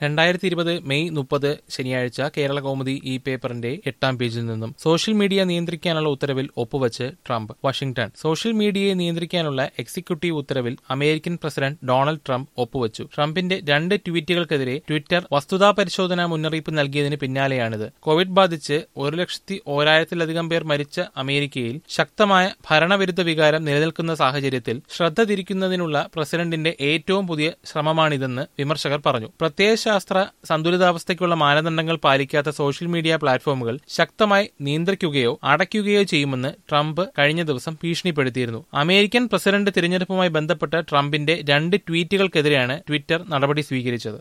2020 May 30 ശനിയാഴ്ച കേരള കൗമുദി ഈ പേപ്പറിന്റെ 8-ാം പേജിൽ നിന്നും സോഷ്യൽ മീഡിയ നിയന്ത്രിക്കാനുള്ള ഉത്തരവിൽ ഒപ്പുവച്ച് ട്രംപ്. വാഷിംഗ്ടൺ. സോഷ്യൽ മീഡിയയെ നിയന്ത്രിക്കാനുള്ള എക്സിക്യൂട്ടീവ് ഉത്തരവിൽ അമേരിക്കൻ പ്രസിഡന്റ് ഡൊണാൾഡ് ട്രംപ് ഒപ്പുവച്ചു. ട്രംപിന്റെ 2 ട്വീറ്റുകൾക്കെതിരെ ട്വിറ്റർ വസ്തുതാ പരിശോധനാ മുന്നറിയിപ്പ് നൽകിയതിന് പിന്നാലെയാണിത്. കോവിഡ് ബാധിച്ച് 1,01,000-ലധികം പേർ മരിച്ച അമേരിക്കയിൽ ശക്തമായ ഭരണവിരുദ്ധ വികാരം നിലനിൽക്കുന്ന സാഹചര്യത്തിൽ ശ്രദ്ധ തിരിക്കുന്നതിനുള്ള പ്രസിഡന്റിന്റെ ഏറ്റവും പുതിയ ശ്രമമാണിതെന്ന് വിമർശകർ പറഞ്ഞു. പ്രത്യയശാസ്ത്ര സന്തുലിതാവസ്ഥയ്ക്കുള്ള മാനദണ്ഡങ്ങൾ പാലിക്കാത്ത സോഷ്യൽ മീഡിയ പ്ലാറ്റ്ഫോമുകൾ ശക്തമായി നിയന്ത്രിക്കുകയോ അടയ്ക്കുകയോ ചെയ്യുമെന്ന് ട്രംപ് കഴിഞ്ഞ ദിവസം ഭീഷണിപ്പെടുത്തിയിരുന്നു. അമേരിക്കൻ പ്രസിഡന്റ് തിരഞ്ഞെടുപ്പുമായി ബന്ധപ്പെട്ട ട്രംപിന്റെ 2 ട്വീറ്റുകൾക്കെതിരെയാണ് ട്വിറ്റർ നടപടി സ്വീകരിച്ചത്.